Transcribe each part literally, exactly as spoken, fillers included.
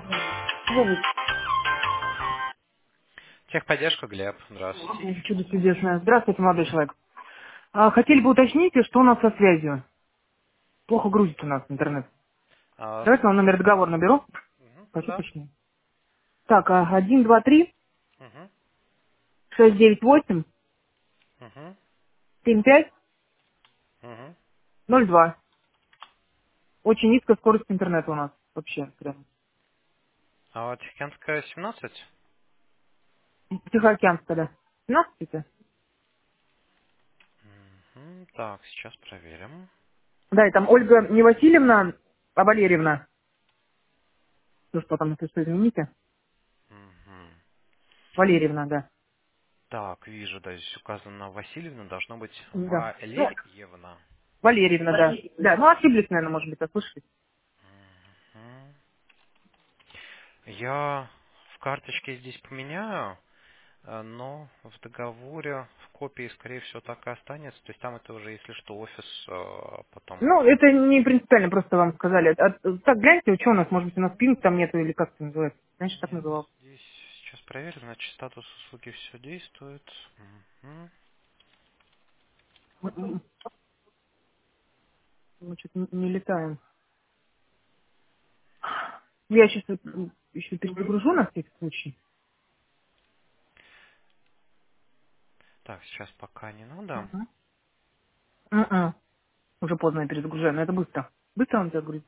Зовут. Техподдержка, Глеб. Здравствуйте. Чудо чудесное. Здравствуйте, молодой человек. А, хотели бы уточнить, что у нас со связью. Плохо грузит у нас интернет. А, Давайте вам номер договора наберу. мгм, Хочу да. уточнить. Так, а, один, два, три, Мгм, шесть, девять, восемь, мгм, семь, пять, мгм. ноль, два. Очень низкая скорость интернета у нас вообще. Прям. А Тихоокеанская семнадцать? Тихоокеанская, да. семнадцать? Мгм, так, сейчас проверим. Да, и там Ольга не Васильевна, а Валерьевна. Ну что там, если что, извините. Мгм. Валерьевна, да. Так, вижу, да, здесь указано Васильевна, должно быть Да. Ну, Валерьевна. Валерьевна, да. Да, ну ошиблись, наверное, может быть, ослышались. Мгм. Я в карточке здесь поменяю, э, но в договоре, в копии, скорее всего, так и останется. То есть там это уже, если что, офис э, потом. Ну, это не принципиально, просто вам сказали. А, а, так, гляньте, что у нас, может быть, у нас пинг там нету, или как это называется. Раньше так Нет, называл. здесь сейчас проверю, значит, статус услуги все действует. Мгм. М-м. Мы что-то не, не летаем. Я сейчас еще перезагружу на всякий случай. Так, сейчас пока не надо. Ага. М-м. Уже поздно я перезагружаю, но это быстро. Быстро он тебя грузит?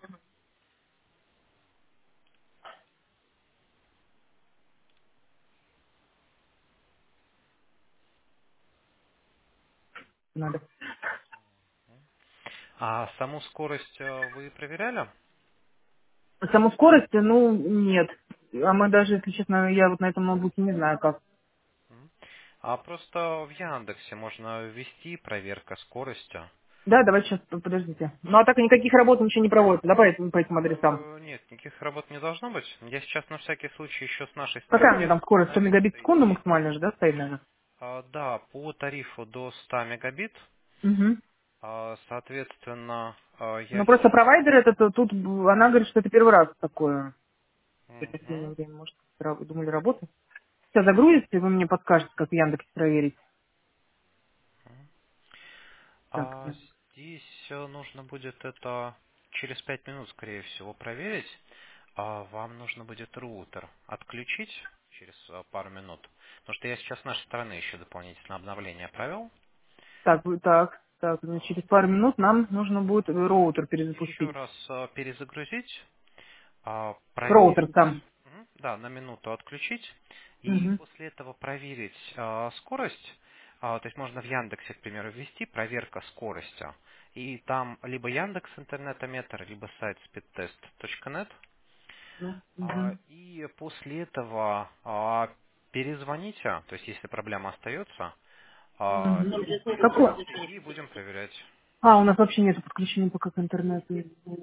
Надо. А саму скорость э, вы проверяли? Саму скорость, ну, нет. А мы даже, если честно, я вот на этом ноутбуке не знаю как. Мгм. А просто в Яндексе можно ввести проверка скорости. Да, давайте сейчас, подождите. Ну, а так никаких работ ничего не проводится, да, по этим, по этим адресам? Э, Нет, никаких работ не должно быть. Я сейчас на всякий случай еще с нашей Какая у меня стороны там скорость? сто специалиста мегабит в секунду соединю. максимально же, да, стоит, наверное? А, Да, по тарифу до ста мегабит. Угу. А, Соответственно, а, я Ну, просто сейчас... провайдер этот, э, тут, б- она говорит, что это первый раз такое. Перенесение Мгм. времени, может, ра- думали, работать. Сейчас загрузится, и вы мне подскажете, как в Яндексе проверить. Так, А Яндекс. здесь э, нужно будет это через пять минут, скорее всего, проверить. А вам нужно будет роутер отключить через э, пару минут. Потому что я сейчас с нашей стороны еще дополнительное обновление провел. Так, вы- так, так, значит, через пару минут нам нужно будет э, роутер Еще перезапустить. раз э, перезагрузить, а, проверить, Роутер там. мгм, да, на минуту отключить. И Угу. после этого проверить э, скорость. А, То есть можно в Яндексе, к примеру, ввести проверка скорости. И там либо Яндекс интернетометр, либо сайт speedtest точка нет. А, Угу. И после этого а, перезвоните, то есть если проблема остается, а, Какой? перезвоните и будем проверять. А, у нас вообще нет подключения пока к интернету.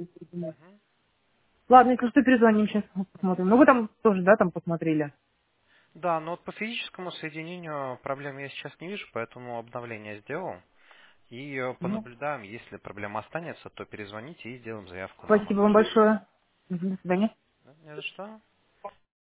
Ладно, если что, перезвоним сейчас, посмотрим. Ну, вы там тоже, да, там посмотрели? Да, но вот по физическому соединению проблем я сейчас не вижу, поэтому обновление сделал. И э, Ну, понаблюдаем, если проблема останется, то перезвоните и сделаем заявку на спасибо вам монтаж. большое. Мгм, до свидания. Да, не за что.